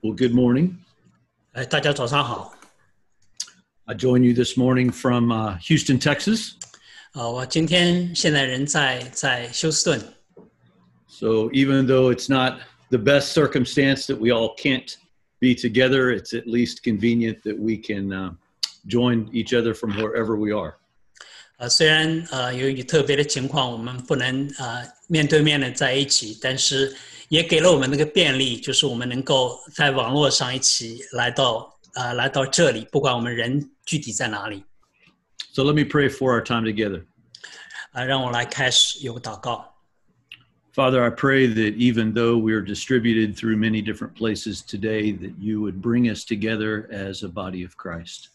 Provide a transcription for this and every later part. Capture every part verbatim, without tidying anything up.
Well, good morning. 哎，大家早上好。 I join you this morning from uh, Houston, Texas. 呃，我今天现在人在在休斯顿。 So even though it's not the best circumstance that we all can't be together, it's at least convenient that we can uh, join each other from wherever we are. 呃，虽然呃由于特别的情况，我们不能呃面对面的在一起，但是也给了我们那个便利，就是我们能够在网络上一起来到呃来到这里，不管我们人具体在哪里。 So let me pray for our time together. 啊、呃，让我来开始有个祷告。 Father, I pray that even though we are distributed through many different places today, that you would bring us together as a body of Christ.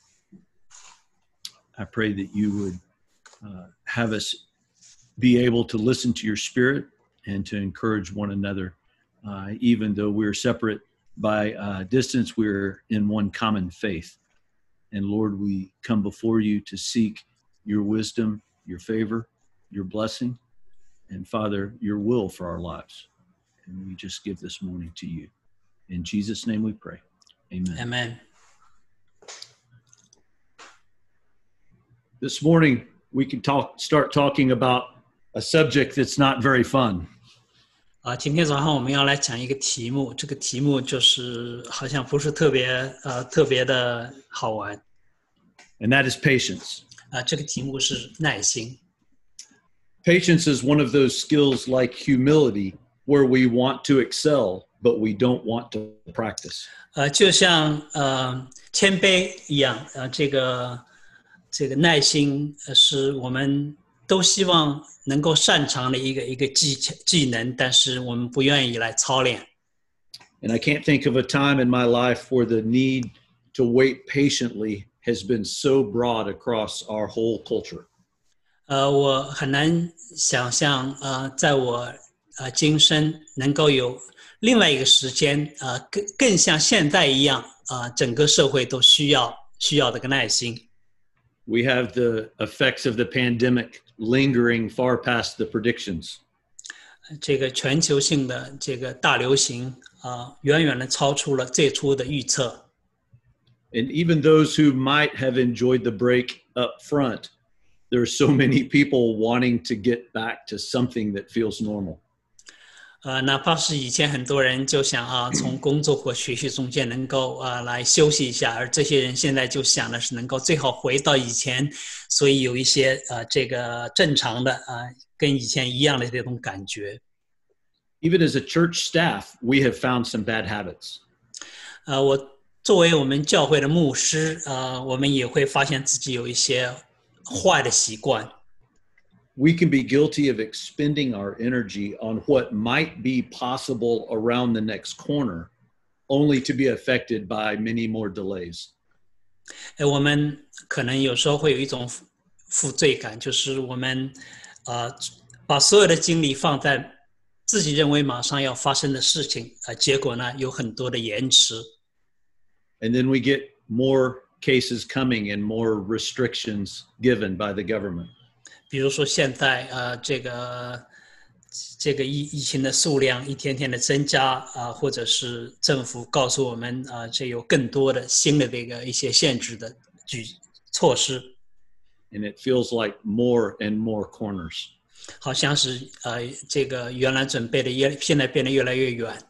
I pray that you would uh, have us be able to listen to your spirit and to encourage one another. Uh, even though we're separate by uh, distance, we're in one common faith. And Lord, we come before you to seek your wisdom, your favor, your blessing, and Father, your will for our lives. And we just give this morning to you. In Jesus' name we pray. Amen. Amen. This morning, we can talk, start talking about a subject that's not very fun. 啊，今天早上我们要来讲一个题目，这个题目就是好像不是特别呃特别的好玩。 And that is patience. 啊，这个题目是耐心。 Patience is one of those skills like humility, where we want to excel, but we don't want to practice. 呃，就像呃谦卑一样，呃，这个这个耐心呃是我们都希望能够擅长的一个一个技技能，但是我们不愿意来操练。 And I can't think of a time in my life where the need to wait patiently has been so broad across our whole culture. 呃，我很难想象，呃，在我呃今生能够有另外一个时间，呃，更更像现在一样，呃，整个社会都需要需要这个耐心。 We have the effects of the pandemic lingering far past the predictions. 这个全球性的这个大流行啊、呃，远远的超出了最初的预测。 And even those who might have enjoyed the break up front, there are so many people wanting to get back to something that feels normal. 呃，哪怕是以前很多人就想啊，从工作或学习中间能够呃来休息一下，而这些人现在就想的是能够最好回到以前，所以有一些呃这个正常的啊、呃、跟以前一样的这种感觉。 Even as a church staff, we have found some bad habits. 呃，我作为我们教会的牧师，呃，我们也会发现自己有一些坏的习惯。 We can be guilty of expending our energy on what might be possible around the next corner, only to be affected by many more delays. 我们可能有时候会有一种负罪感，就是我们呃把所有的精力放在自己认为马上要发生的事情，呃，结果呢有很多的延迟。 And then we get more cases coming and more restrictions given by the government. 比如说现在呃这个这个疫疫情的数量一天天的增加啊、呃，或者是政府告诉我们啊、呃，这有更多的新的这个一些限制的举措施。 And it feels like more and more corners. 好像是呃这个原来准备的越现在变得越来越远。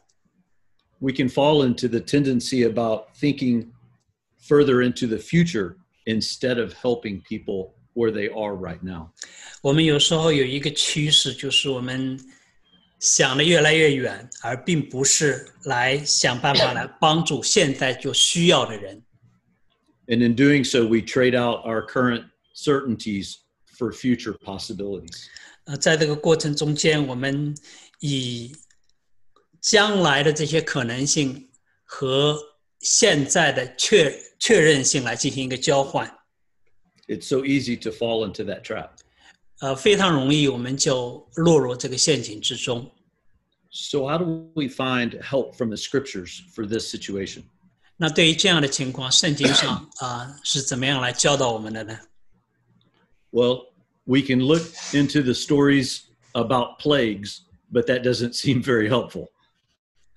We can fall into the tendency about thinking further into the future instead of helping people where they are right now. 我们有时候有一个趋势，就是我们想的越来越远，而并不是来想办法来帮助现在就需要的人。 And in doing so, we trade out our current certainties for future possibilities. 呃，在这个过程中间，我们以将来的这些可能性和现在的确确认性来进行一个交换。 It's so easy to fall into that trap. 呃，非常容易我们就落入这个陷阱之中。 So how do we find help from the scriptures for this situation? 那对于这样的情况，圣经上啊、呃、是怎么样来教导我们的呢？ Well, we can look into the stories about plagues, but that doesn't seem very helpful.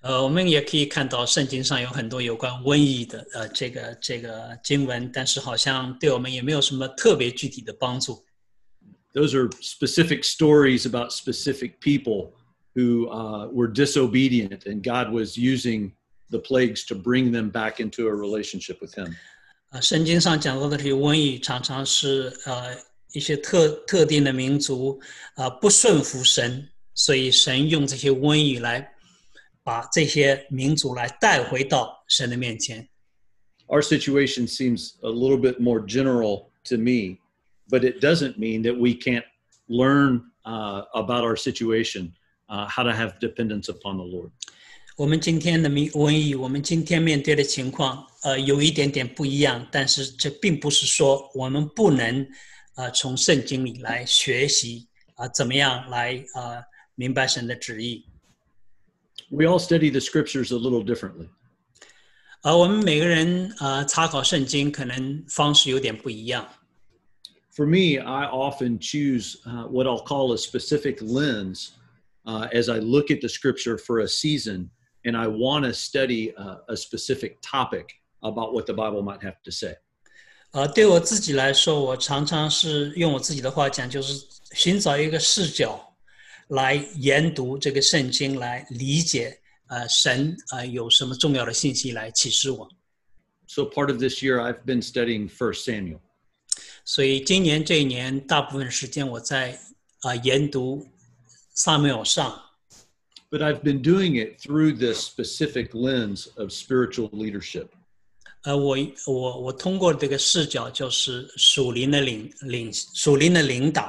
呃，我们也可以看到圣经上有很多有关瘟疫的呃这个这个经文，但是好像对我们也没有什么特别具体的帮助。 Those are specific stories about specific people who uh, were disobedient, and God was using the plagues to bring them back into a relationship with Him. 啊，圣经上讲到的这些瘟疫，常常是呃一些特特定的民族啊、呃、不顺服神，所以神用这些瘟疫来把这些民族来带回到神的面前。 Our situation seems a little bit more general to me, but it doesn't mean that we can't learn uh, about our situation, uh, how to have dependence upon the Lord. 我们今天的瘟疫，我们今天面对的情况，呃，有一点点不一样，但是这并不是说我们不能，呃，从圣经里来学习啊、呃，怎么样来呃明白神的旨意。 We all study the scriptures a little differently. 而、呃、我们每个人呃查考圣经可能方式有点不一样。 For me, I often choose uh, what I'll call a specific lens uh, as I look at the scripture for a season. And I want to study a, a specific topic about what the Bible might have to say. 呃，对我自己来说，我常常是用我自己的话讲，就是寻找一个视角来研读这个圣经，来理解呃神呃有什么重要的信息来启示我。 So part of this year, I've been studying First Samuel. 所以今年这一年，大部分时间我在啊、呃、研读撒母耳上。 But I've been doing it through this specific lens of spiritual leadership. 呃，我我我通过这个视角，就是属灵的领领属灵的领导。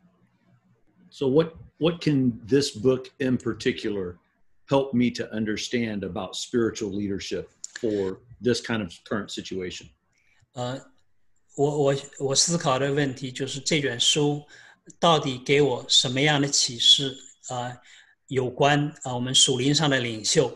So what what can this book in particular help me to understand about spiritual leadership for this kind of current situation? 呃，我我我思考的问题就是这卷书到底给我什么样的启示？呃。有关啊，我们属灵上的领袖。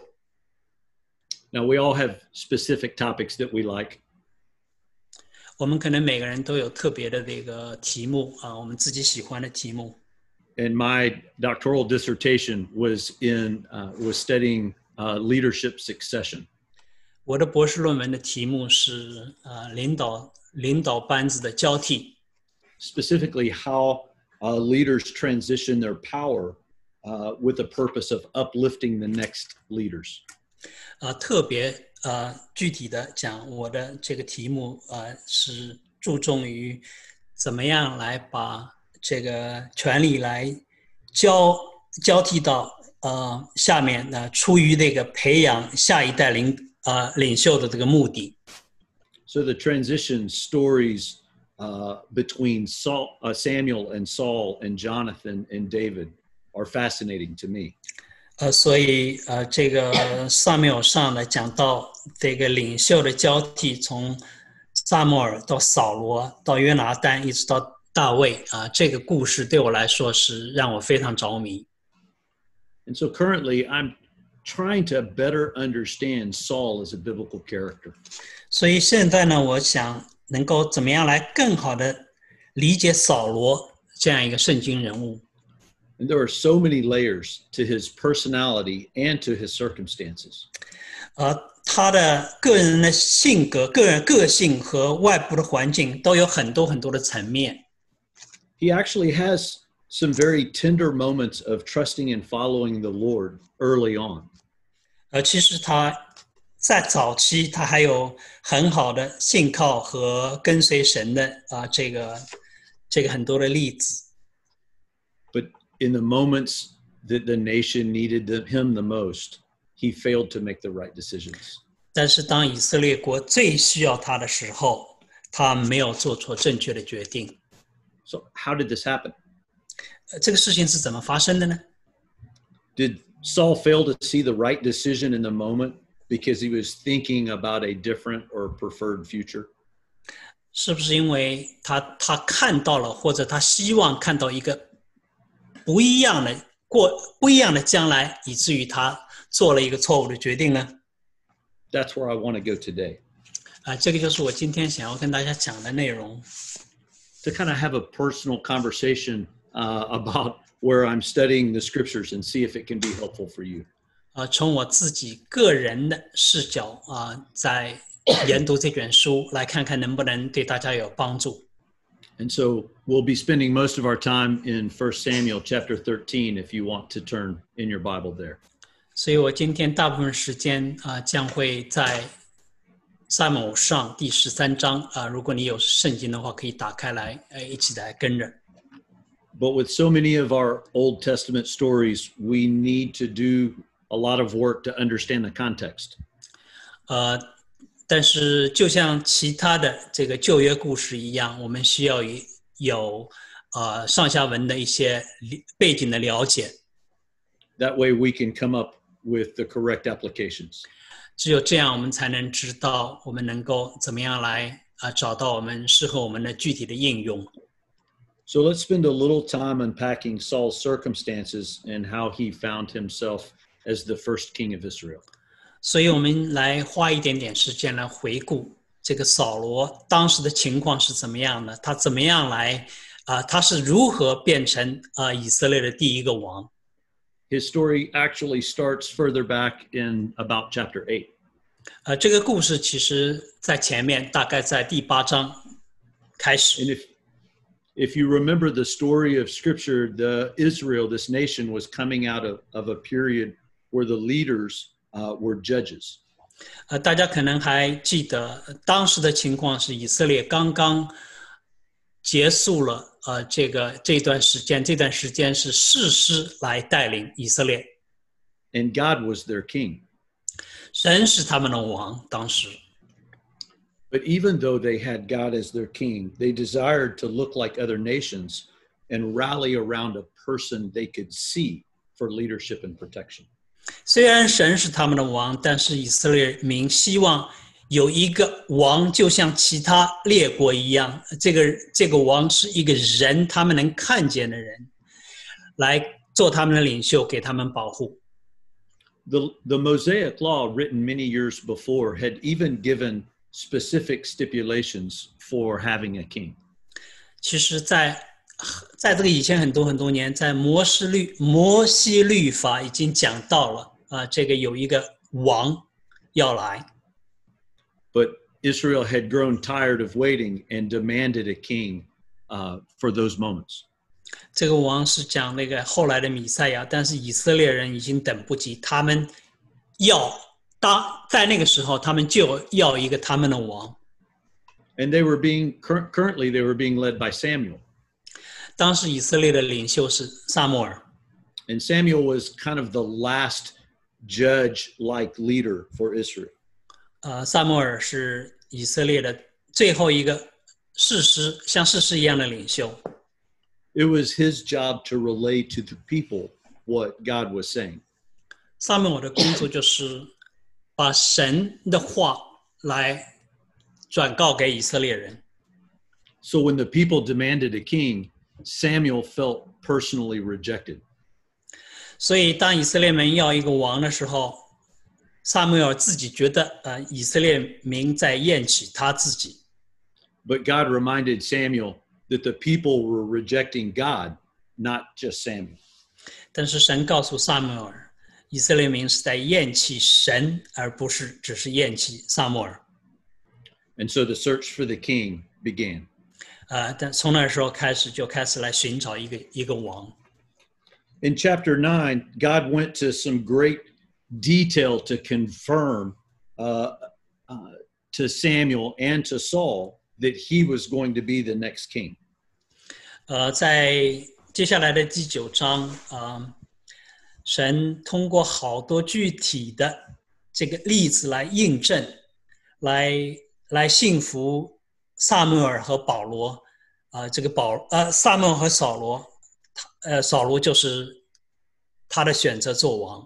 Now we all have specific topics that we like. 我们可能每个人都有特别的这个题目啊，我们自己喜欢的题目。 And my doctoral dissertation was in uh, was studying uh, leadership succession. 我的博士论文的题目是呃领导领导班子的交替。 Specifically, how uh, leaders transition their power. Uh, with the purpose of uplifting the next leaders. 呃，特别呃具体的讲，我的这个题目呃是注重于怎么样来把这个权力来交交替到呃下面呢，出于那个培养下一代领呃领袖的这个目的。 So the transition stories uh, between Saul, uh, Samuel and Saul and Jonathan and David are fascinating to me. 呃，所以呃，这个撒母耳上来讲到这个领袖的交替，从撒母耳到扫罗到约拿单，一直到大卫啊、呃，这个故事对我来说是让我非常着迷。 And so currently, I'm trying to better understand Saul as a biblical character. 所以现在呢，我想能够怎么样来更好的理解扫罗这样一个圣经人物。 And there are so many layers to his personality and to his circumstances. 呃，他的个人的性格、个人个性和外部的环境都有很多很多的层面。 He actually has some very tender moments of trusting and following the Lord early on. 呃，其实他在早期，他还有很好的信靠和跟随神的啊、呃，这个这个很多的例子。 But in the moments that the nation needed the, him the most, he failed to make the right decisions. 但是当以色列国最需要他的时候，他没有做出正确的决定。 So how did this happen? 呃，这个事情是怎么发生的呢？ Did Saul fail to see the right decision in the moment because he was thinking about a different or preferred future? 是不是因为他他看到了，或者他希望看到一个不一样的过不一样的将来，以至于他做了一个错误的决定呢？ That's where I want to go today. 啊、呃，这个就是我今天想要跟大家讲的内容。 To kind of have a personal conversation uh, about where I'm studying the scriptures and see if it can be helpful for you. 呃，从我自己个人的视角啊、呃，在研读这卷书，来看看能不能对大家有帮助。 And so we'll be spending most of our time in First Samuel chapter thirteen, if you want to turn in your Bible there. 所以我今天大部分时间啊、呃，将会在撒母耳上第十三章啊、呃，如果你有圣经的话，可以打开来，呃，一起来跟着。 But with so many of our Old Testament stories, we need to do a lot of work to understand the context. 呃，但是就像其他的这个旧约故事一样，我们需要有呃上下文的一些背景的了解。 That way we can come up with the correct applications. 只有这样，我们才能知道我们能够怎么样来啊、呃、找到我们适合我们的具体的应用。 So let's spend a little time unpacking Saul's circumstances and how he found himself as the first king of Israel. 所以我们来花一点点时间来回顾这个扫罗当时的情况是怎么样的，他怎么样来啊、呃，他是如何变成啊、呃、以色列的第一个王。 His story actually starts further back in about chapter eight. 呃，这个故事其实在前面，大概在第八章开始。 And if if you remember the story of Scripture, the Israel, this nation, was coming out of, of a period where the leaders uh, were judges. 呃，大家可能还记得当时的情况是以色列刚刚结束了呃这个这段时间，这段时间是士师来带领以色列。 And God was their king. 神是他们的王，当时。 But even though they had God as their king, they desired to look like other nations and rally around a person they could see for leadership and protection. 虽然神是他们的王，但是以色列民希望有一个王，就像其他列国一样，这个这个王是一个人，他们能看见的人，来做他们的领袖，给他们保护。 The, the Mosaic law, written many years before, had even given specific stipulations for having a king. 其实在在这个以前很多很多年，在摩西律摩西律法已经讲到了啊、呃，这个有一个王要来。 But Israel had grown tired of waiting and demanded a king uh, for those moments. 这个王是讲那个后来的弥赛亚，但是以色列人已经等不及，他们要。当在那个时候，他们就要一个他们的王。 And they were being currently they were being led by Samuel. 当时以色列的领袖是撒母耳。 And Samuel was kind of the last judge-like leader for Israel. 呃，撒母耳是以色列的最后一个士师，像士师一样的领袖。 It was his job to relay to the people what God was saying. 撒母耳的工作就是把神的话来转告给以色列人。 So when the people demanded a king, Samuel felt personally rejected. 所以当以色列民要一个王的时候，撒母耳自己觉得呃以色列民在厌弃他自己。 But God reminded Samuel that the people were rejecting God, not just Samuel. 但是神告诉撒母耳，以色列民是在厌弃神，而不是只是厌弃撒母耳。 And so the search for the king began. 呃，但从那时候开始，就开始来寻找一个一个王。 In chapter nine, God went to some great detail to confirm uh, uh, to Samuel and to Saul that he was going to be the next king. 呃，在接下来的第九章啊。呃神通过好多具体的这个例子来印证，来来信服撒母耳和保罗啊、呃，这个保呃撒母耳和扫罗，呃扫罗就是他的选择做王。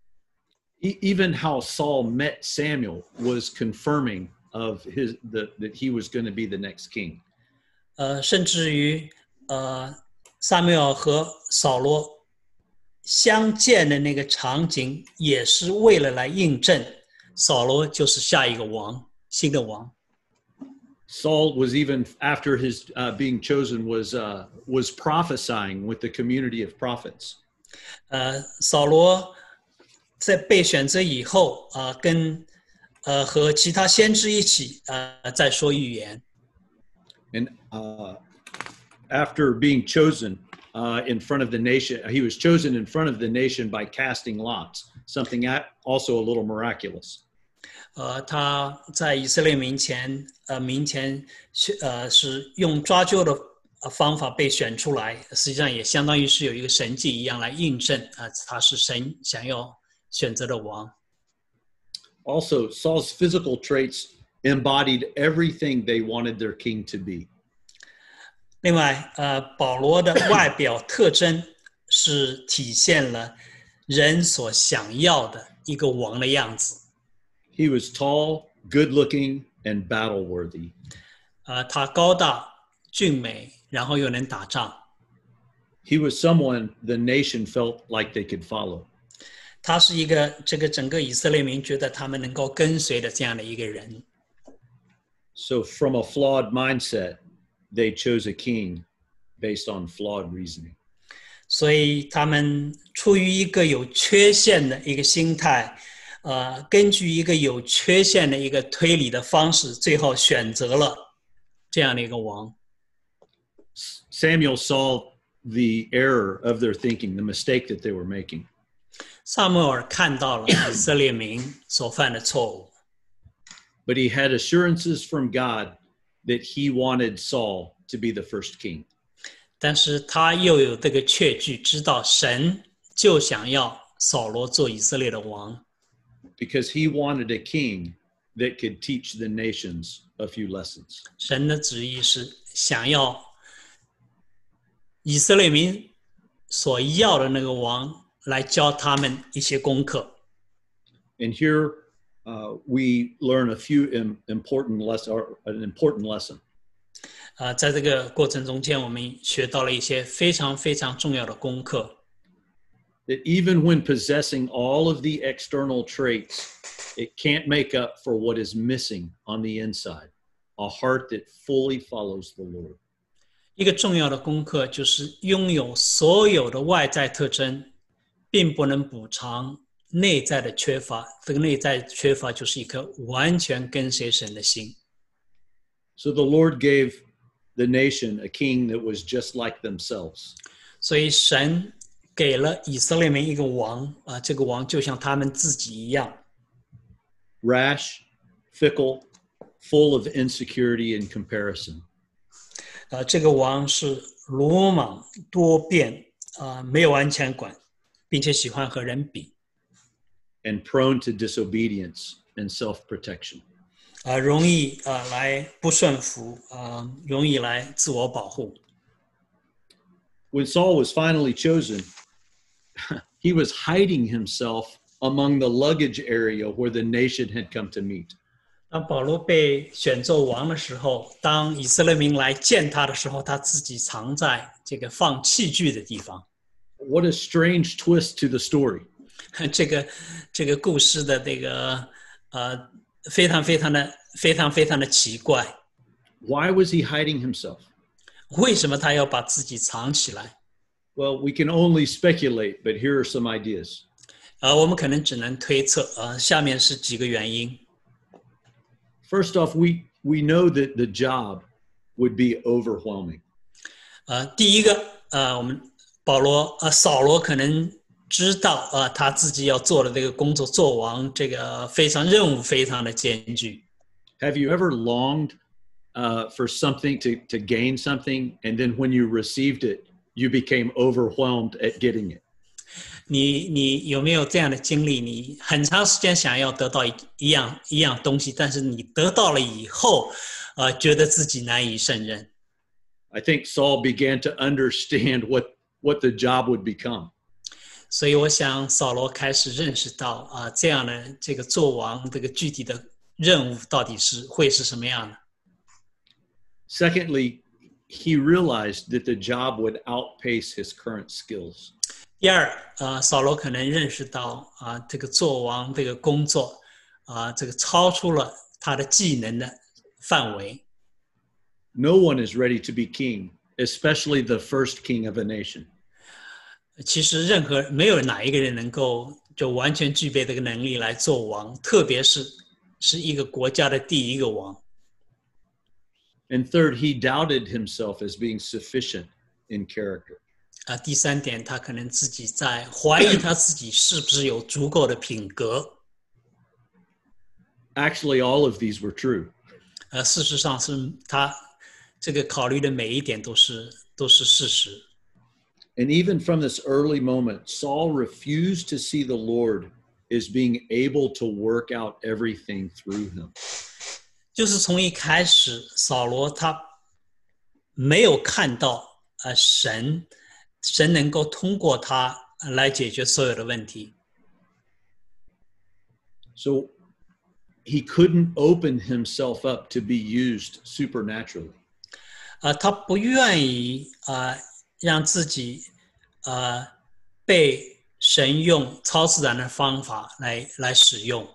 Even how Saul met Samuel was confirming of his the, that he was going to be the next king. 呃，甚至于呃撒母耳和扫罗相见的那个场景，也是为了来印证扫罗就是下一个王，新的王。 Saul was even after his uh, being chosen was uh, was prophesying with the community of prophets. 呃，扫罗在被选择以后啊、呃，跟呃和其他先知一起呃在说预言。 And uh, after being chosen uh, in front of the nation, he was chosen in front of the nation by casting lots, something also a little miraculous. 呃，他在以色列民前，呃，民前呃是用抓阄的方法被选出来，实际上也相当于是有一个神迹一样来印证啊、呃，他是神想要选择的王。 Also, Saul's physical traits embodied everything they wanted their king to be. 另外，呃，保罗的外表特征是体现了人所想要的一个王的样子。 He was tall, good-looking, and battle-worthy. 呃，他高大、俊美，然后又能打仗。 He was someone the nation felt like they could follow. 他是一个这个整个以色列民觉得他们能够跟随的这样的一个人。 So, from a flawed mindset, they chose a king based on flawed reasoning. 所以他们出于一个有缺陷的一个心态。呃，根据一个有缺陷的一个推理的方式，最后选择了这样的一个王。 Samuel saw the error of their thinking, the mistake that they were making. 撒母耳看到了以色列民所犯的错误。 But he had assurances from God that he wanted Saul to be the first king. 但是他又有这个确据，知道神就想要扫罗做以色列的王。 Because he wanted a king that could teach the nations a few lessons. 神的旨意是想要以色列民所要的那个王来教他们一些功课。 And here uh, we learn a few important lessons, or an important lesson. 啊、呃，在这个过程中间，我们学到了一些非常非常重要的功课。 That even when possessing all of the external traits, it can't make up for what is missing on the inside, a heart that fully follows the Lord. 一个重要的功课就是拥有所有的外在特征，并不能补偿内在的缺乏。这个内在缺乏就是一颗完全跟随神的心。 So the Lord gave the nation a king that was just like themselves. 所以神给了以色列民一个王啊，这个王就像他们自己一样 ，rash, fickle, full of insecurity and comparison. 呃，这个王是鲁莽多变啊，没有安全感，并且喜欢和人比 ，and prone to disobedience and self-protection. 啊，容易啊来不顺服啊，容易来自我保护。 When Saul was finally chosen, he was hiding himself among the luggage area where the nation had come to meet. 当保罗被选做王的时候，当以色列民来见他的时候，他自己藏在这个放器具的地方。 What a strange twist to the story. 这个这个故事的这个呃，非常非常的非常非常的奇怪。 Why was he hiding himself? 为什么他要把自己藏起来？ Well, we can only speculate, but here are some ideas. 呃，我们可能只能推测。呃，下面是几个原因。 First off, we we know that the job would be overwhelming. 呃，第一个，呃，我们保罗呃扫罗可能知道，呃，他自己要做的这个工作，做王这个非常任务非常的艰巨。 Have you ever longed uh, for something to to gain something, and then when you received it, you became overwhelmed at getting it? 你你有没有这样的经历？你很长时间想要得到一一样一样东西，但是你得到了以后，呃，觉得自己难以胜任。 I think Saul began to understand what what the job would become. 所以我想扫罗开始认识到啊、呃，这样的这个做王这个具体的任务到底是会是什么样的。 Secondly, he realized that the job would outpace his current skills. 第二，呃，扫罗可能认识到啊、呃，这个做王这个工作啊、呃，这个超出了他的技能的范围。 No one is ready to be king, especially the first king of a nation. 其实任何没有哪一个人能够就完全具备这个能力来做王，特别是是一个国家的第一个王。 And third, he doubted himself as being sufficient in character. 啊，第三点，他可能自己在怀疑他自己是不是有足够的品格。 Actually, all of these were true. 呃，事实上是他这个考虑的每一点都是都是事实。 And even from this early moment, Saul refused to see the Lord as being able to work out everything through him. 就是从一开始，扫罗他没有看到呃神，神能够通过他来解决所有的问题。 So he couldn't open himself up to be used supernaturally. 呃，他不愿意呃让自己呃被神用超自然的方法来来使用。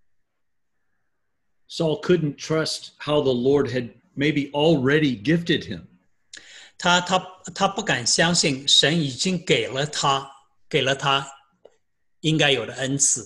Saul couldn't trust how the Lord had maybe already gifted him. 他他他不敢相信神已经给了他给了他应该有的恩赐。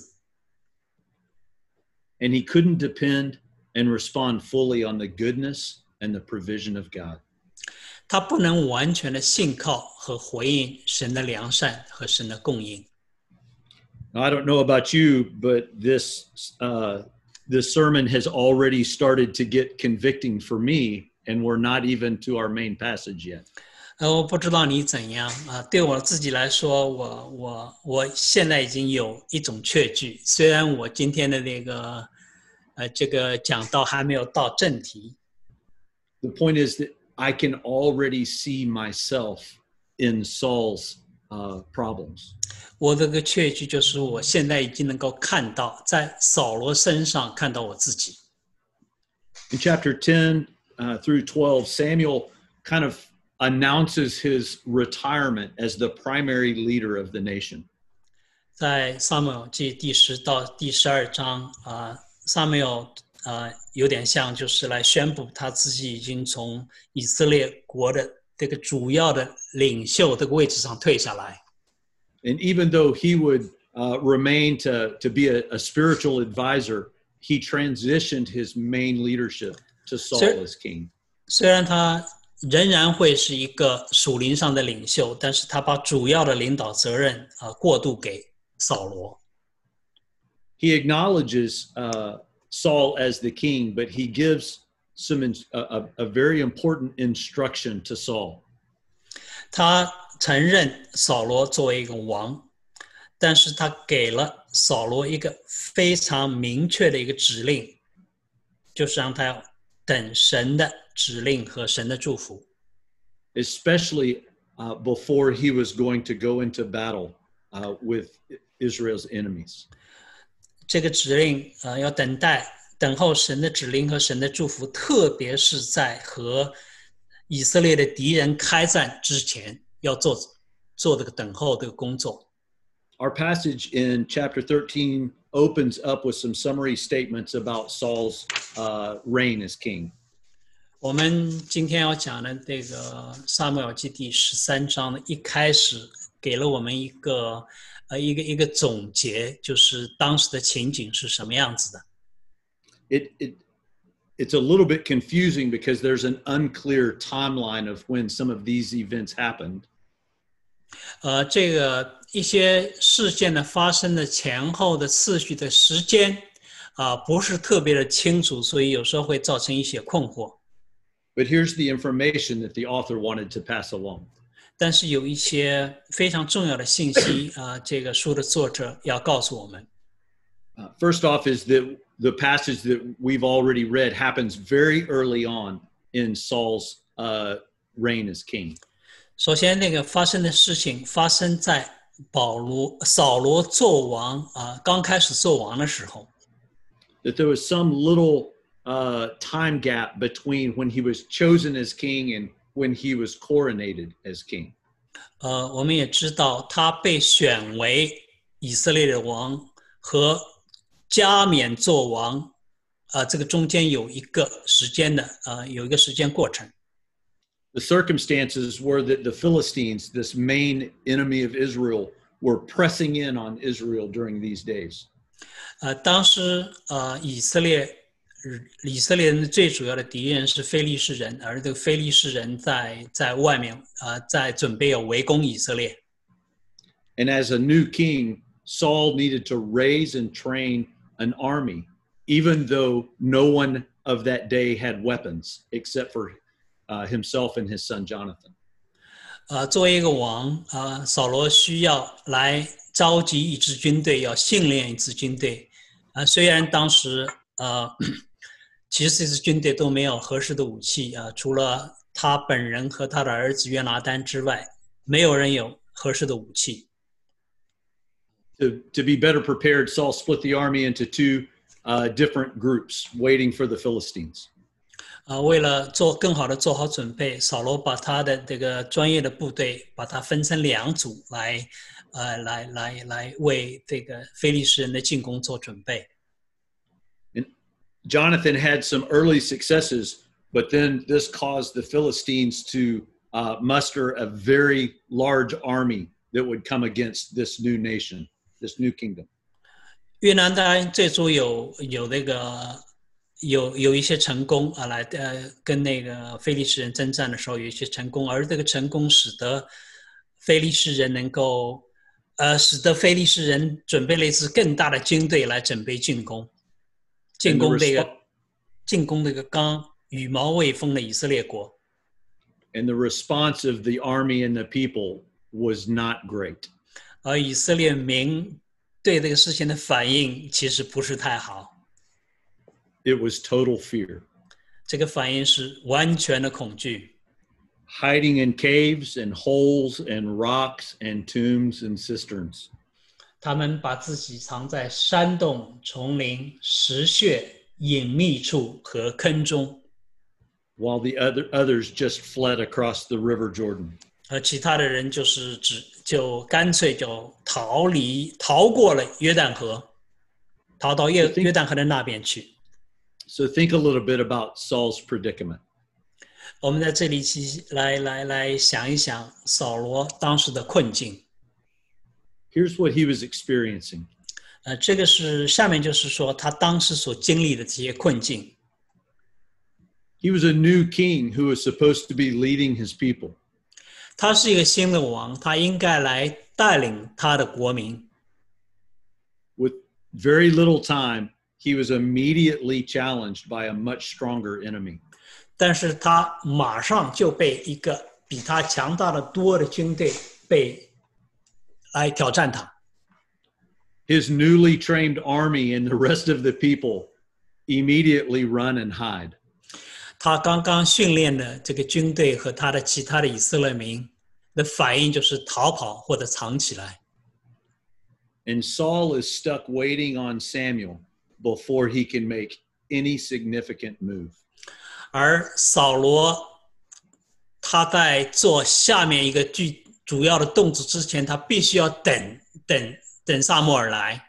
And he couldn't depend and respond fully on the goodness and the provision of God. 他不能完全的信靠和回应神的良善和神的供应。 Now, I don't know about you, but this uh, this sermon has already started to get convicting for me, and we're not even to our main passage yet. 呃，我不知道你怎样啊、呃？对我自己来说，我我我现在已经有一种确据，虽然我今天的那个呃这个讲道还没有到正题。 The point is that I can already see myself in Saul's uh, problems. 我这个确据就是我现在已经能够看到，在扫罗身上看到我自己。 In chapter ten uh, through twelve, Samuel kind of announces his retirement as the primary leader of the nation. 在撒母耳记第十到第十二章啊、呃，撒母耳呃有点像就是来宣布他自己已经从以色列国的这个主要的领袖这个位置上退下来。 And even though he would uh, remain to, to be a, a spiritual advisor, he transitioned his main leadership to Saul as king. 虽然他仍然会是一个属灵上的领袖，但是他把主要的领导责任啊、呃、过渡给扫罗。 He acknowledges uh, Saul as the king, but he gives some a, a very important instruction to Saul. 他承认扫罗作为一个王，但是他给了扫罗一个非常明确的一个指令，就是让他要等神的指令和神的祝福。 Especially uh, before he was going to go into battle uh, with Israel's enemies. 这个指令呃要等待，等候神的指令和神的祝福，特别是在和以色列的敌人开战之前，要做做这个等候这个工作。 Our passage in chapter thirteen opens up with some summary statements about Saul's uh, reign as king. 我们今天要讲的这个撒母耳记第十三章呢，一开始给了我们一个呃一个一个总结，就是当时的情景是什么样子的。 It it it's a little bit confusing because there's an unclear timeline of when some of these events happened. 呃，这个一些事件的发生的前后的次序的时间啊、呃，不是特别的清楚，所以有时候会造成一些困惑。 But here's the information that the author wanted to pass along. 但是有一些非常重要的信息啊、呃，这个书的作者要告诉我们。 Uh, first off is that the passage that we've already read happens very early on in Saul's uh, reign as king. 首先，那个发生的事情发生在保罗扫罗做王啊、呃，刚开始做王的时候。 That there was some little uh, time gap between when he was chosen as king and when he was coronated as king. 呃，我们也知道他被选为以色列的王和加冕做王，啊、呃，这个中间有一个时间的，呃，有一个时间过程。 The circumstances were that the Philistines, this main enemy of Israel, were pressing in on Israel during these days. 呃，当时呃以色列以色列人最主要的敌人是非利士人，而这个非利士人在在外面呃在准备要围攻以色列。 And as a new king, Saul needed to raise and train an army, even though no one of that day had weapons except for uh, himself and his son Jonathan. 呃，作为一个王，呃，扫罗需要来召集一支军队，要训练一支军队。啊、呃，虽然当时呃，其实这支军队都没有合适的武器啊、呃，除了他本人和他的儿子约拿单之外，没有人有合适的武器。 To, to be better prepared, Saul split the army into two uh, different groups, waiting for the Philistines. 啊，为了做更好的做好准备，扫罗把他的这个专业的部队，把它分成两组来，呃，来来来为这个非利士人的进攻做准备。 And Jonathan had some early successes, but then this caused the Philistines to uh, muster a very large army that would come against this new nation, this new kingdom. 越南当然最初有有那个。有有一些成功啊，来呃跟那个非利士人征战的时候有一些成功，而这个成功使得非利士人能够呃使得非利士人准备了一支更大的军队来准备进攻，进攻这个进攻这个刚羽毛未丰的以色列国。 And the response of the army and the people was not great. 而以色列民对这个事情的反应其实不是太好。 It was total fear. 这个反应是完全的恐惧。 Hiding in caves and holes and rocks and tombs and cisterns. 他们把自己藏在山洞、丛林、石穴、隐秘处和坑中。 While the other others just fled across the river Jordan. 而其他的人就是只就干脆就逃离逃过了约旦河，逃到约约旦河的那边去。 So think a little bit about Saul's predicament. 我们在这里来来来想一想扫罗当时的困境。 Here's what he was experiencing. 呃，这个是下面就是说他当时所经历的这些困境。 He was a new king who was supposed to be leading his people. 他是一个新的王，他应该来带领他的国民。 With very little time, he was immediately challenged by a much stronger enemy. 但是他马上就被一个比他强大的多的军队被来挑战他。 His newly trained army and the rest of the people immediately run and hide. 他刚刚训练的这个军队和他的其他的以色列民的反应就是逃跑或者藏起来。 And Saul is stuck waiting on Samuel before he can make any significant move. 而扫罗他在做下面一个具主要的动作之前，他必须要等等等撒母耳来。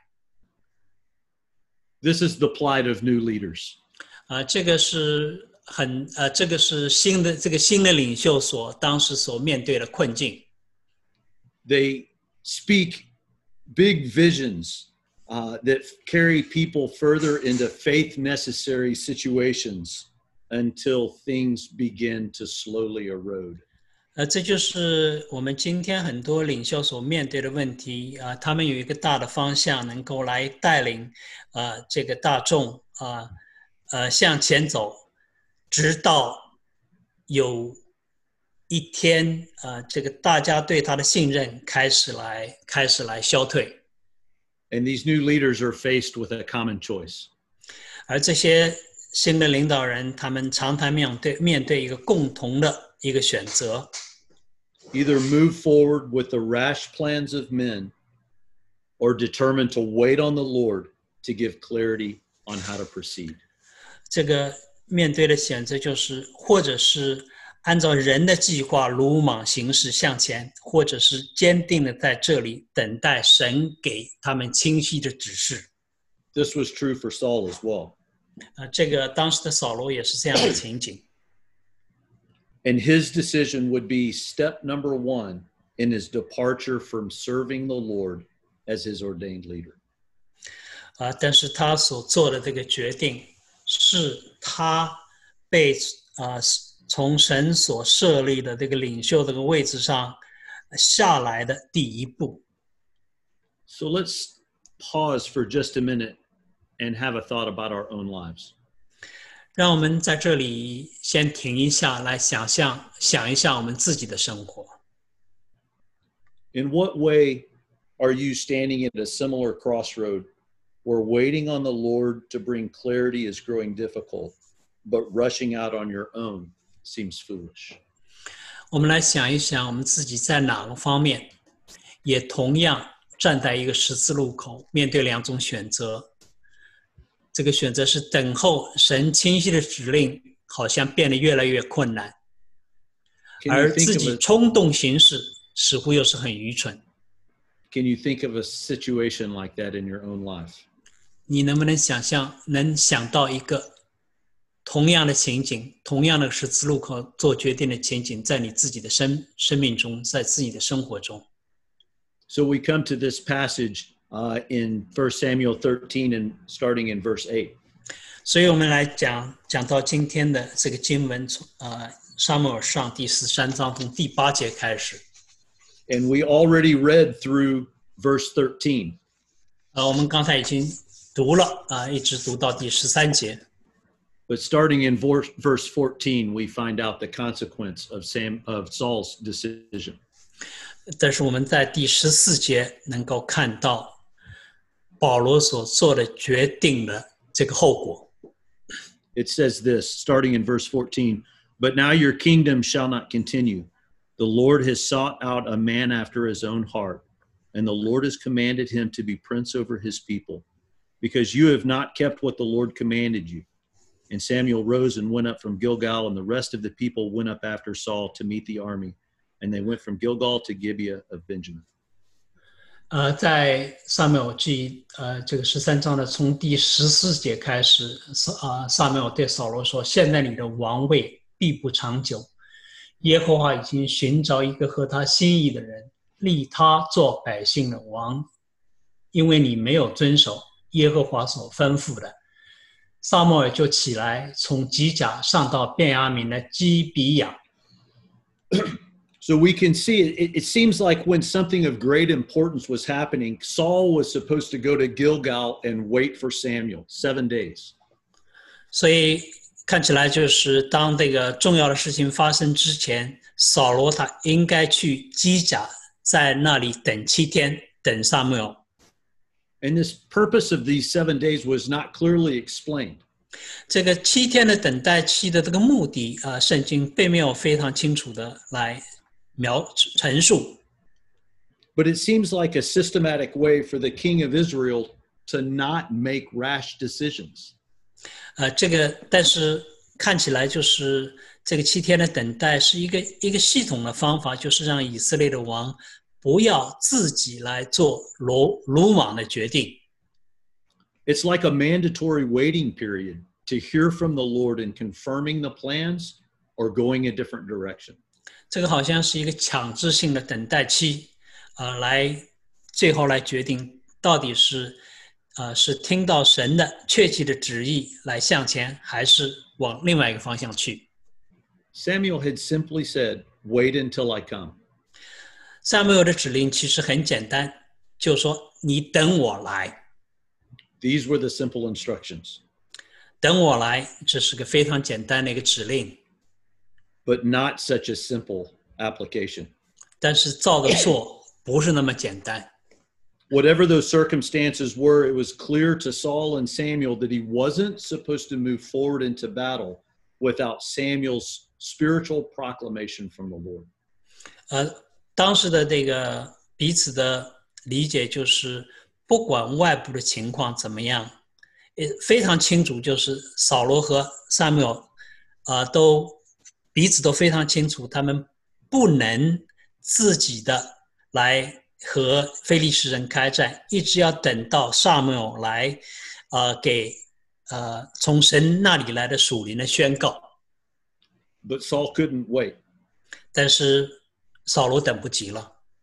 This is the plight of new leaders. 啊、呃，这个是很呃，这个是新的这个新的领袖所当时所面对的困境。 They speak big visions uh, that carry people further into faith necessary situations until things begin to slowly erode. 呃，这就是我们今天很多领袖所面对的问题啊、呃，他们有一个大的方向，能够来带领呃这个大众啊 呃, 呃向前走，直到有一天呃这个大家对他的信任开始来开始来消退。 And these new leaders are faced with a common choice. 而这些新的领导人，他们常常面对面对一个共同的一个选择。 Either move forward with the rash plans of men or determine to wait on the Lord to give clarity on how to proceed. 这个面对的选择就是，或者是按照人的计划鲁莽行事向前，或者是坚定的在这里等待神给他们清晰的指示。 This was true for Saul as well. 呃，这个当时的扫罗也是这样的情景。 And his decision would be step number one in his departure from serving the Lord as his ordained leader. 啊，但是他所做的这个决定，是他被啊从神所设立的这个领袖这个位置上下来的第一步。 So let's pause for just a minute and have a thought about our own lives. 让我们在这里先停一下，来想象想一下我们自己的生活。 In what way are you standing at a similar crossroad where waiting on the Lord to bring clarity is growing difficult, but rushing out on your own seems foolish? 我们来想一想，我们自己在哪个方面也同样站在一个十字路口，面对两种选择。这个选择是等候神清晰的指令，好像变得越来越困难，而自己冲动行事，似乎又是很愚蠢。 Can you think of a situation like that in your own life? 你能不能想象，能想到一个同样的情景，同样的十字路口做决定的情景，在你自己的生生命中，在自己的生活中？ So we come to this passage uh, in First Samuel thirteen and starting in verse eight. 所以我们来讲讲到今天的这个经文，呃，撒母耳上第十三章从第八节开始。 And we already read through verse thirteen. 呃，我们刚才已经读了啊、呃，一直读到第十三节。 But starting in verse fourteen, we find out the consequence of Sam of Saul's decision. 但是我们在第十四节能够看到保罗所做的决定的这个后果。 It says this, starting in verse fourteen, "But now your kingdom shall not continue. The Lord has sought out a man after his own heart, and the Lord has commanded him to be prince over his people, because you have not kept what the Lord commanded you." And Samuel rose and went up from Gilgal, and the rest of the people went up after Saul to meet the army. And they went from Gilgal to Gibeah of Benjamin. 呃，在撒母耳记呃这个十三章的从第十四节开始，啊、呃，撒母耳对扫罗说：“现在你的王位必不长久，耶和华已经寻找一个合他心意的人，立他做百姓的王，因为你没有遵守耶和华所吩咐的。”撒母耳就起来，从基甲上到便雅悯的基比亚。 So we can see it, it seems like when something of great importance was happening, Saul was supposed to go to Gilgal and wait for Samuel seven days. 所以看起来就是当这个重要的事情发生之前，扫罗他应该去基甲，在那里等七天，等撒母耳。 And this purpose of these seven days was not clearly explained. 这个七天的等待期的这个目的啊、呃，圣经并没有非常清楚的来描陈述。 But it seems like a systematic way for the king of Israel to not make rash decisions. 呃，这个但是看起来就是这个七天的等待是一个一个系统的方法，就是让以色列的王不要自己来做鲁鲁莽的决定。 It's like a mandatory waiting period to hear from the Lord in confirming the plans or going a different direction. 这个好像是一个强制性的等待期，呃，来最后来决定到底是呃是听到神的确切的旨意来向前，还是往另外一个方向去。 Samuel had simply said, "Wait until I come." 撒母耳的指令其实很简单，就是说你等我来。 These were the simple instructions. 等我来，这是个非常简单的一个指令。 But not such a simple application. 但是照着做不是那么简单。 Whatever those circumstances were, it was clear to Saul and Samuel that he wasn't supposed to move forward into battle without Samuel's spiritual proclamation from the Lord. 呃，当时的这个彼此的理解就是，不管外部的情况怎么样，也非常清楚，就是扫罗和撒母耳，呃，都彼此都非常清楚，他们不能自己的来和非利士人开战，一直要等到撒母耳来，呃，给呃从神那里来的属灵的宣告。 But Saul couldn't wait. 但是扫罗等不及了。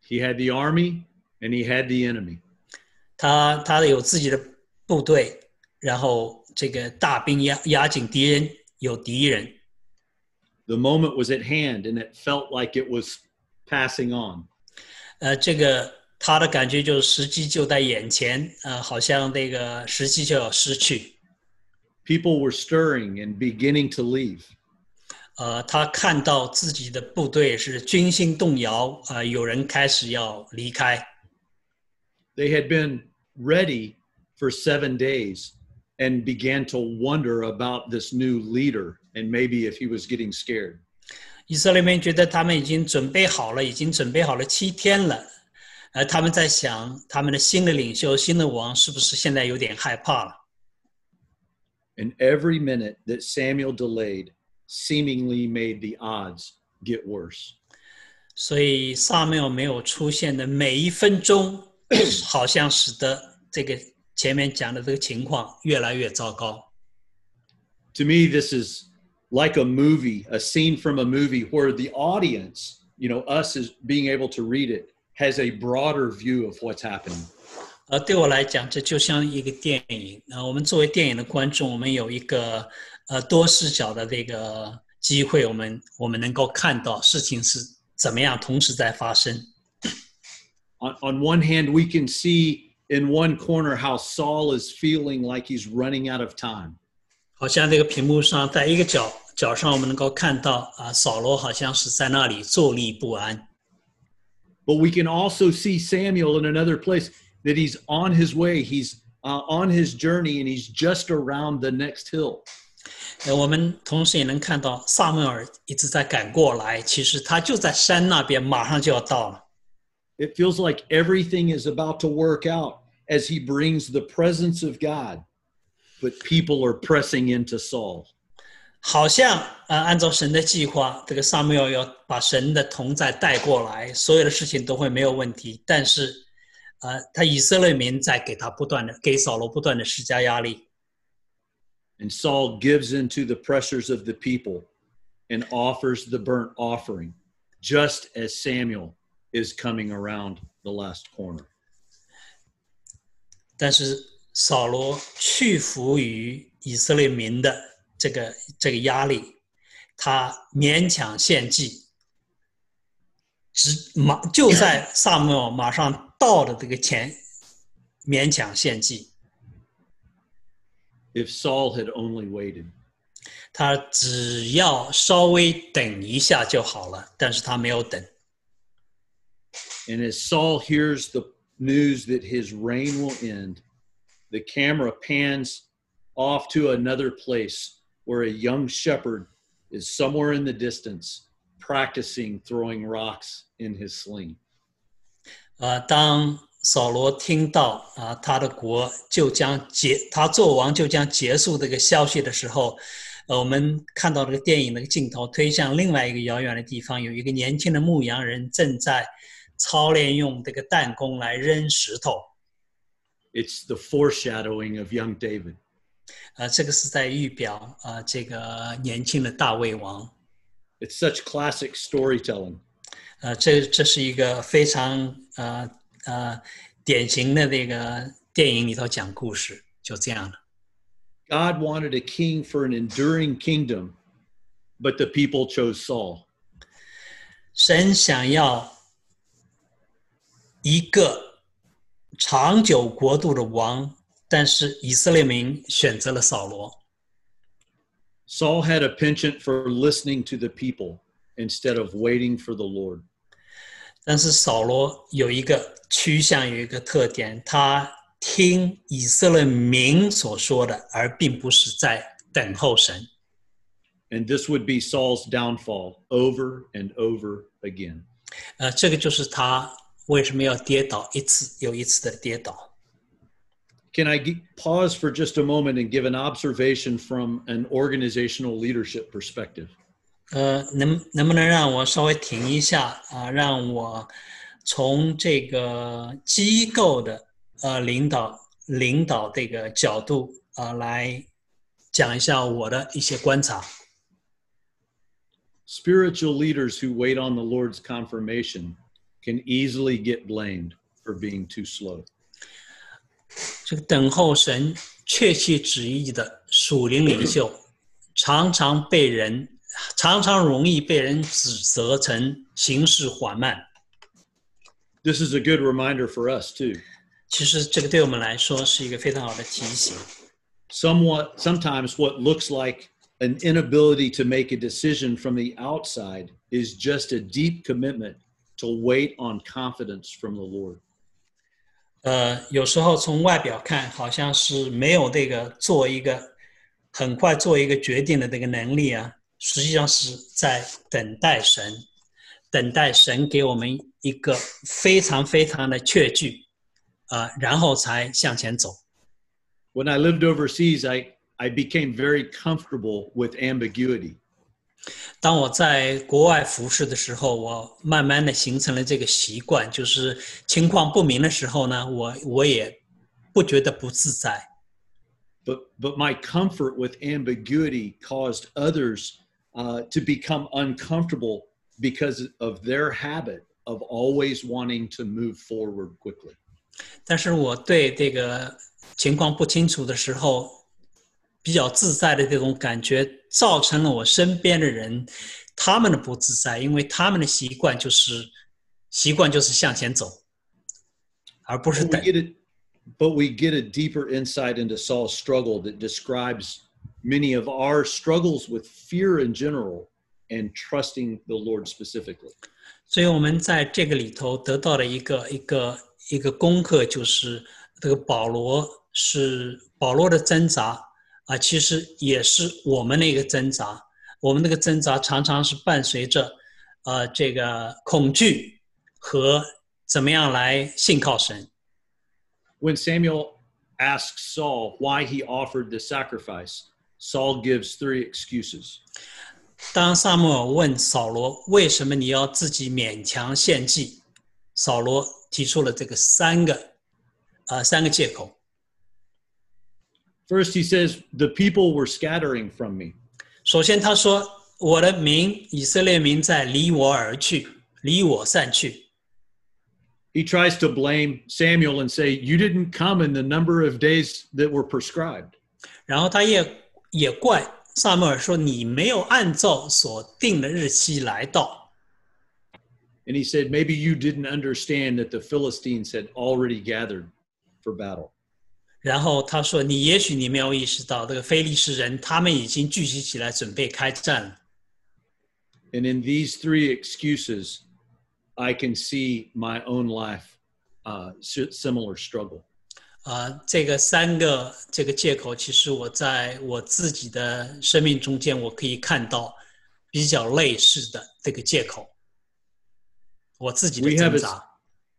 He had the army and he had the enemy. 他他有自己的部队，然后这个大兵压压紧敌人，有敌人。 The moment was at hand and it felt like it was passing on. 呃，这个他的感觉就是时机就在眼前，呃，好像那个时机就要失去。 People were stirring and beginning to leave. 呃，他看到自己的部队是军心动摇，呃，有人开始要离开。 They had been ready for seven days and began to wonder about this new leader and maybe if he was getting scared. 以色列人觉得他们已经准备好了，已经准备好了七天了，而他们在想，他们的新的领袖、新的王是不是现在有点害怕了？ And every minute that Samuel delayed seemingly made the odds get worse. 所以撒母耳没有出现的每一分钟，好像使得这个前面讲的这个情况越来越糟糕。 To me, this is like a movie, a scene from a movie where the audience, you know, us as being able to read it, has a broader view of what's happening. 呃，对我来讲，这就像一个电影。呃，我们作为电影的观众，我们有一个呃多视角的这个机会，我们我们能够看到事情是怎么样同时在发生。 On, on one hand, we can see in one corner how Saul is feeling like he's running out of time. 好像这个屏幕上，在一个角角上，我们能够看到啊，扫罗好像是在那里坐立不安。 But we can also see Samuel in another place that he's on his way, he's uh, on his journey, and he's just around the next hill. 呃，我们同时也能看到撒母耳一直在赶过来，其实他就在山那边，马上就要到了。 It feels like everything is about to work out as he brings the presence of God, but people are pressing into Saul. 好像呃，按照神的计划，这个撒母耳要把神的同在带过来，所有的事情都会没有问题。但是，呃，他以色列民在给他不断的给扫罗不断的施加压力。 And Saul gives into the pressures of the people and offers the burnt offering, just as Samuel is coming around the last corner. 但是扫罗屈服于以色列民的这个这个压力，他勉强献祭，只马就在撒母耳马上到的这个前勉强献祭。 If Saul had only waited. 他只要稍微等一下就好了，但是他没有等。 And as Saul hears the news that his reign will end, the camera pans off to another place where a young shepherd is somewhere in the distance practicing throwing rocks in his sling. 呃，当扫罗听到啊、呃，他的国就将结，他做王就将结束这个消息的时候，呃，我们看到这个电影那个镜头推向另外一个遥远的地方，有一个年轻的牧羊人正在操练用这个弹弓来扔石头。 It's the foreshadowing of young David. 呃，这个是在预表呃这个年轻的大卫王。 It's such classic storytelling. 呃，这这是一个非常呃呃典型的那个电影里头讲故事，就这样的。 God wanted a king for an enduring kingdom, but the people chose Saul. 神想要一个长久国度的王，但是以色列民选择了扫罗。 Saul had a penchant for listening to the people instead of waiting for the Lord. 但是扫罗有一个趋向，有一个特点，他听以色列民所说的，而并不是在等候神。 And this would be Saul's downfall over and over again. 呃，这个就是他为什么要跌倒一次又一次的跌倒。 Can I pause for just a moment and give an observation from an organizational leadership perspective? 呃，能能不能让我稍微停一下啊、呃？让我从这个机构的呃领导领导这个角度啊、呃、来讲一下我的一些观察。 Spiritual leaders who wait on the Lord's confirmation can easily get blamed for being too slow. 这个等候神确切旨意的属灵领袖，常常被人常常容易被人指责成行事缓慢。 This is a good reminder for us too. 其实这个对我们来说是一个非常好的提醒。 Somewhat, sometimes what looks like an inability to make a decision from the outside is just a deep commitment to wait on confidence from the Lord. 呃，有时候从外表看，好像是没有这个做一个很快做一个决定的这个能力啊，实际上是在等待神，等待神给我们一个非常非常的确据，啊、呃，然后才向前走。 When I lived overseas, I I became very comfortable with ambiguity. 当我在国外服侍的时候，我慢慢的形成了这个习惯，就是情况不明的时候呢，我我也不觉得不自在。 But but my comfort with ambiguity caused others uh, to become uncomfortable because of their habit of always wanting to move forward quickly. 但是我对这个情况不清楚的时候，比较自在的这种感觉，造成了我身边的人他们的不自在，因为他们的习惯就是习惯就是向前走，而不是等。 But we get a deeper insight into Saul's struggle that describes many of our struggles with fear in general and trusting the Lord specifically. 所以我们在这个里头得到了一个一个一个功课，就是这个保罗是保罗的挣扎。啊，其实也是我们的一个挣扎，我们那个挣扎常常是伴随着，呃，这个恐惧和怎么样来信靠神。 When Samuel asks Saul why he offered the sacrifice, Saul gives three excuses. 当撒母耳问扫罗为什么你要自己勉强献祭，扫罗提出了这个三个，呃，三个借口。 First, he says, the people were scattering from me. 首先他说，我的民以色列民在离我而去，离我散去。 He tries to blame Samuel and say, you didn't come in the number of days that were prescribed. 然后他也也怪撒母耳说，你没有按照所定的日期来到。 And he said, maybe you didn't understand that the Philistines had already gathered for battle. 然后他说，你也许你没有意识到，这个非利士人他们已经聚集起来准备开战了。 And in these three excuses, I can see my own life, uh, similar struggle. 啊、呃，这个三个这个借口，其实我在我自己的生命中间，我可以看到比较类似的这个借口，我自己的挣扎。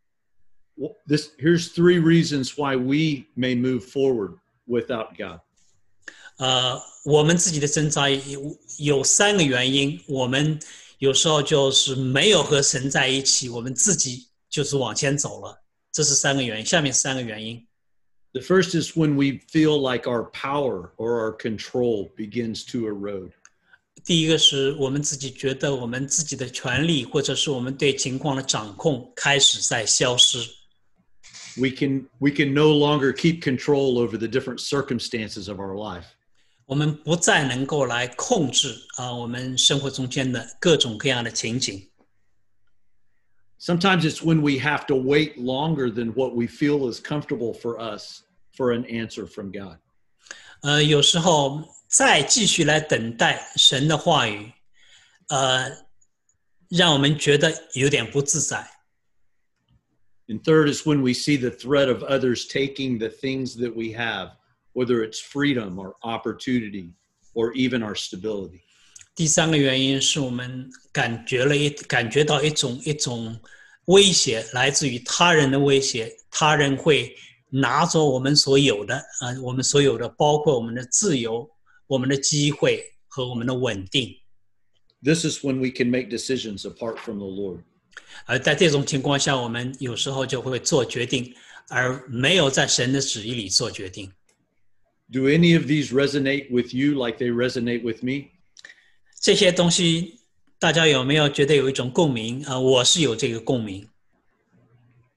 This, here's three reasons why we may move forward without God. 呃，我们自己的挣扎有有三个原因，我们有时候就是没有和神在一起，我们自己就是往前走了，这是三个原因。下面三个原因。 The first is when we feel like our power or our control begins to erode. 第一个是我们自己觉得我们自己的权利，或者是我们对情况的掌控开始在消失。 We can we can no longer keep control over the different circumstances of our life. 我们不再能够来控制啊、呃，我们生活中间的各种各样的情景。 Sometimes it's when we have to wait longer than what we feel is comfortable for us for an answer from God. 呃，有时候再继续来等待神的话语，呃，让我们觉得有点不自在。 And third is when we see the threat of others taking the things that we have, whether it's freedom or opportunity or even our stability. 第三个原因是我们感觉了一感觉到一种一种威胁，来自于他人的威胁，他人会拿走我们所有的啊、呃，我们所有的，包括我们的自由、我们的机会和我们的稳定。 This is when we can make decisions apart from the Lord. 而在这种情况下，我们有时候就会做决定，而没有在神的旨意里做决定。 Do any of these resonate with you like they resonate with me? 这些东西大家有没有觉得有一种共鸣啊、呃？我是有这个共鸣。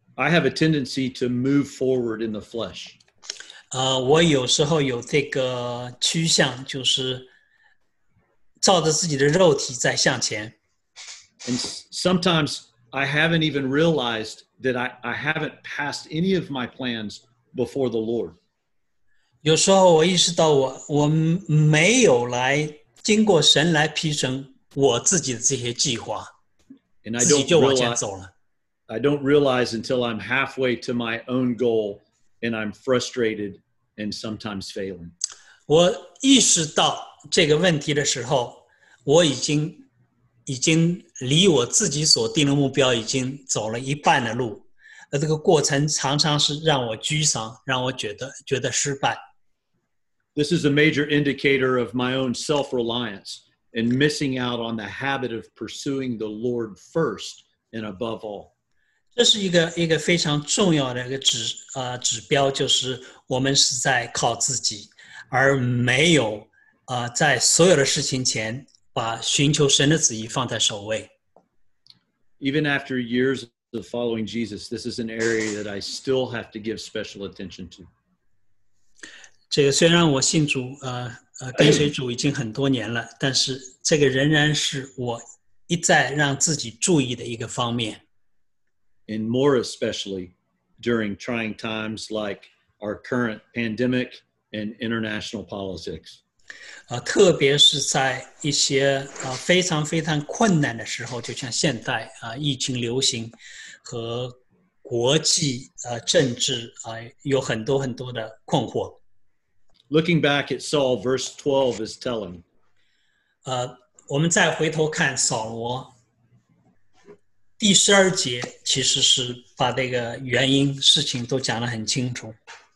I have a tendency to move forward in the flesh. 呃，我有时候有这个趋向，就是照着自己的肉体在向前。 And sometimes I haven't even realized that I, I haven't passed any of my plans before the Lord. 有时候我意识到我我没有来经过神来批准我自己的这些计划， And I 自己 don't 就往前 realize 走了。 I don't realize until I'm halfway to my own goal and I'm frustrated and sometimes failing. 我意识到这个问题的时候，我已经已经离我自己所定的目标已经走了一半的路，而这个过程常常是让我沮丧，让我觉得觉得失败。 This is a major indicator of my own self-reliance and missing out on the habit of pursuing the Lord first and above all. 这是一个一个非常重要的一个指呃指标，就是我们是在靠自己，而没有呃在所有的事情前把寻求神的旨意放在首位。 Even after years of following Jesus, this is an area that I still have to give special attention to. 这个虽然我信主呃呃跟随主已经很多年了，但是这个仍然是我一再让自己注意的一个方面。 And more especially during trying times like our current pandemic and international politics. 呃，特别是在一些呃非常非常困难的时候，就像现在啊、呃、疫情流行和国际呃政治啊、呃、有很多很多的困惑。 Looking back at Saul, verse twelve is telling. 呃，我们再回头看扫罗，第十二节其实是把这个原因事情都讲得很清楚。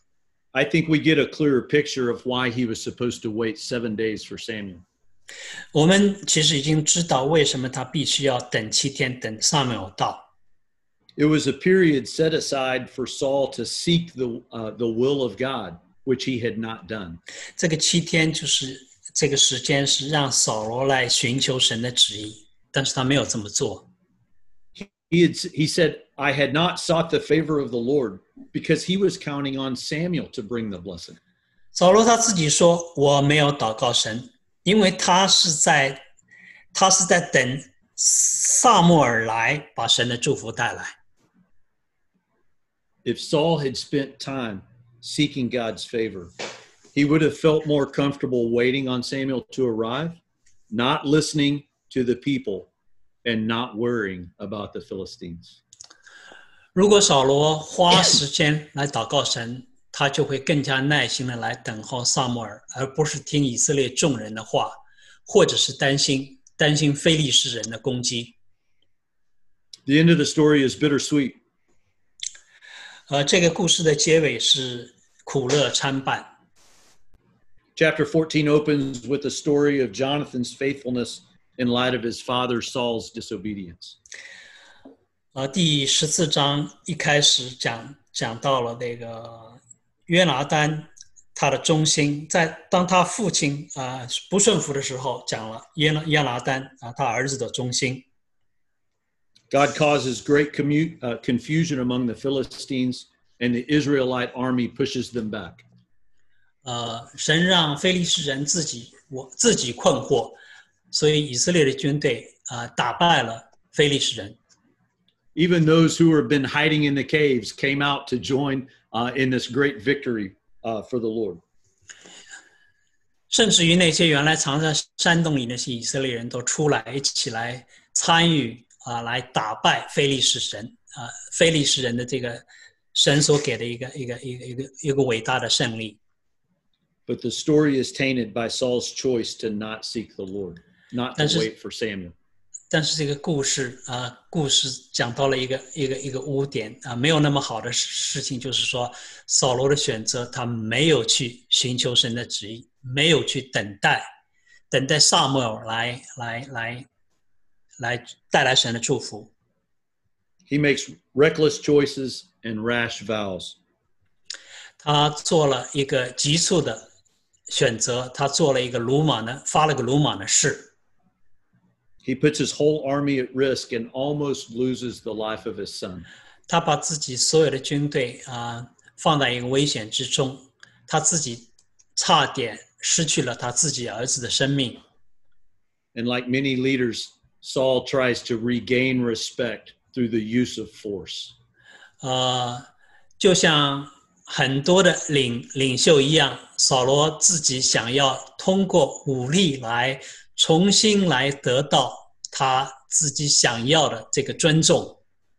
I think we get a clearer picture of why he was supposed to wait seven days for Samuel. 我们其实已经知道为什么他必须要等七天，等撒母耳到。 It was a period set aside for Saul to seek the, uh, the will of God, which he had not done. 这个七天就是这个时间是让扫罗来寻求神的旨意，但是他没有这么做。 He, had, he said, I had not sought the favor of the Lord because he was counting on Samuel to bring the blessing. 扫罗他自己说：“我没有祷告神，因为他是在他是在等撒母耳来把神的祝福带来。” If Saul had spent time seeking God's favor, he would have felt more comfortable waiting on Samuel to arrive, not listening to the people, and not worrying about the Philistines. 如果扫罗花时间来祷告神，他就会更加耐心的来等候撒母耳，而不是听以色列众人的话，或者是担心担心非利士人的攻击。 The end of the story is bittersweet. 呃，这个故事的结尾是苦乐参半。 Chapter fourteen opens with the story of Jonathan's faithfulness in light of his father Saul's disobedience. 呃，第十四章一开始讲讲到了那个约拿单他的忠心，在当他父亲啊、呃、不顺服的时候，讲了约拿约拿单啊、呃、他儿子的忠心。 God causes great commu- uh, confusion among the Philistines, and the Israelite army pushes them back. 呃，神让非利士人自己我自己困惑，所以以色列的军队啊、呃、打败了非利士人。 Even those who have been hiding in the caves came out to join uh, in this great victory uh, for the Lord. 甚至于那些原来藏在山洞里那些以色列人都出来一起来参与啊、呃，来打败非利士神啊、呃，非利士人的这个神所给的一个一个一个一个一个伟大的胜利。 But the story is tainted by Saul's choice to not seek the Lord, not to wait for Samuel. 但是这个故事啊、呃，故事讲到了一个一个一个污点啊、呃，没有那么好的事情，就是说扫罗的选择，他没有去寻求神的旨意，没有去等待，等待撒母耳来来来来带来神的祝福。 He makes reckless choices and rash vows. 他做了一个急促的选择，他做了一个鲁莽的，发了个鲁莽的誓。 He puts his whole army at risk and almost loses the life of his son. 他把自己所有的军队啊、呃、放在一个危险之中，他自己差点失去了他自己儿子的生命。 And like many leaders, Saul tries to regain respect through the use of force. 呃，就像很多的领领袖一样，扫罗自己想要通过武力来重新来得到他自己想要的这个尊重。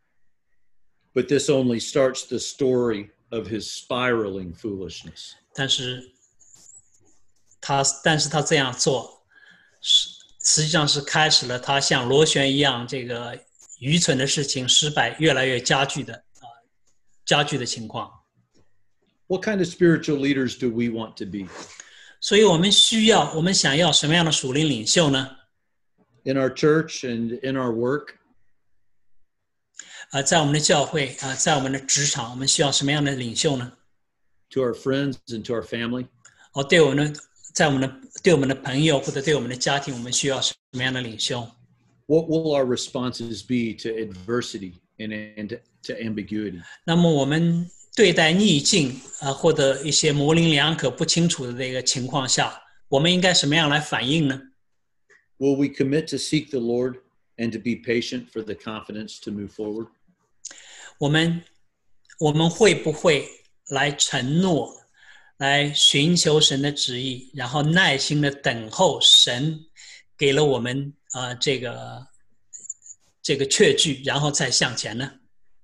But this only starts the story of his spiraling foolishness. 但是他，但是他这样做，实实际上是开始了他像螺旋一样这个愚蠢的事情失败越来越加剧的啊、呃、加剧的情况。 What kind of spiritual leaders do we want to be? 所以我们需要，我们想要什么样的属灵领袖呢？ In our church and in our work? 啊、呃，在我们的教会啊、呃，在我们的职场，我们需要什么样的领袖呢？ To our friends and to our family? 哦，对我们的，在我们的对我们的朋友或者对我们的家庭，我们需要什么样的领袖？ What will our responses be to adversity and, and to ambiguity? 那么我们对待逆境啊、呃，或者一些模棱两可、不清楚的这个情况下，我们应该什么样来反应呢？ Will we commit to seek the Lord and to be patient for the confidence to move forward? 我们我们会不会来承诺，来寻求神的旨意，然后耐心的等候神给了我们啊、呃、这个这个确据，然后再向前呢？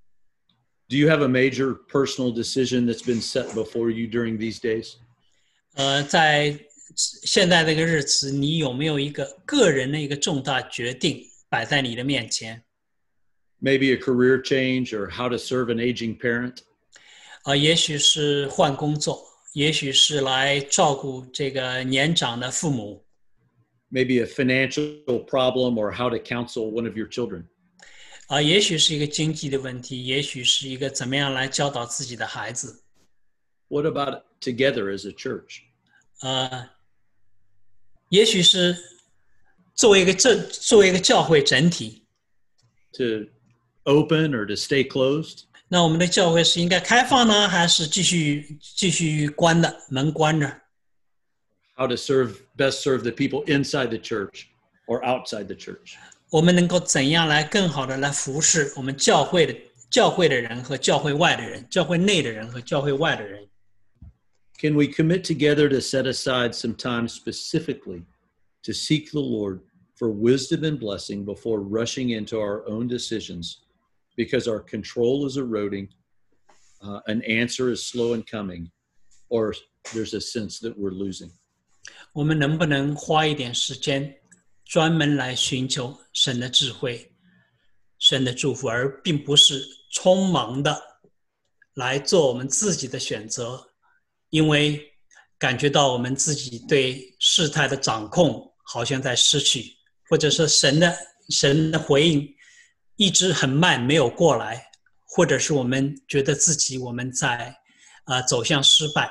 Do you have a major personal decision that's been set before you during these days? 呃，在现在这个日子，你有没有一个个人的一个重大决定摆在你的面前？ Maybe a career change or how to serve an aging parent? 啊、呃，也许是换工作，也许是来照顾这个年长的父母。 Maybe a financial problem or how to counsel one of your children. 啊、呃，也许是一个经济的问题，也许是一个怎么样来教导自己的孩子。 What about together as a church? 呃，也许是作为一个正作为一个教会整体。 To open or to stay closed? 那我们的教会是应该开放呢，还是继续继续关的，门关着？ How to serve best serve the people inside the church or outside the church? 我们能够怎样来更好的来服侍我们教会的教会的人和教会外的人，教会内的人和教会外的人？ Can we commit together to set aside some time specifically to seek the Lord for wisdom and blessing before rushing into our own decisions because our control is eroding, uh, an answer is slow in coming, or there's a sense that we're losing? 我们能不能花一点时间专门来寻求神的智慧、神的祝福，而并不是匆忙的来做我们自己的选择，因为感觉到我们自己对事态的掌控好像在失去，或者说神的神的回应一直很慢没有过来，或者是我们觉得自己我们在、呃、走向失败。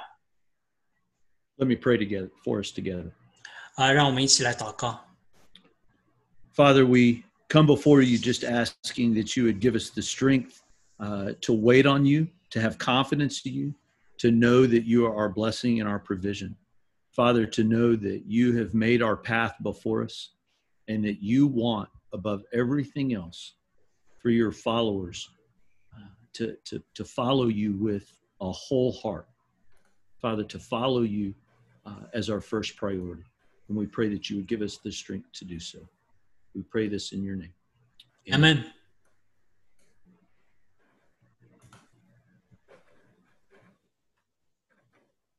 Let me pray together for us together. 啊、呃，让我们一起来祷告。 Father, we come before you just asking that you would give us the strength uh, to wait on you, to have confidence in you, to know that you are our blessing and our provision. Father, to know that you have made our path before us and that you want above everything else for your followers uh, to, to, to follow you with a whole heart. Father, to follow you uh, as our first priority. And we pray that you would give us the strength to do so. We pray this in your name. Amen. Amen.